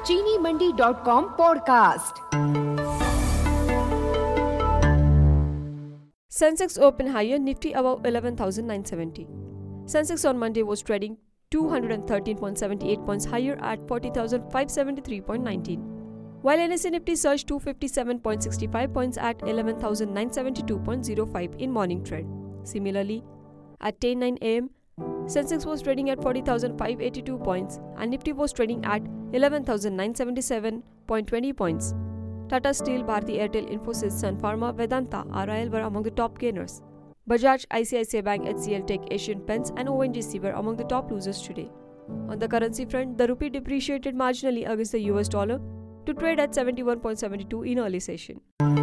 चीनीमंडी.com podcast. Sensex open higher, Nifty above 11,970. Sensex on Monday was trading 213.78 points higher at 40,573.19, while NSE Nifty surged 257.65 points at 11,972.05 in morning trade. Similarly, at 10:09 am, Sensex was trading at 40,582 points and Nifty was trading at 11,977.20 points. Tata Steel, Bharti Airtel, Infosys, Sun Pharma, Vedanta, RIL were among the top gainers. Bajaj, ICICI Bank, HCL Tech, Asian Paints and ONGC were among the top losers today. On the currency front, the rupee depreciated marginally against the US dollar to trade at 71.72 in early session.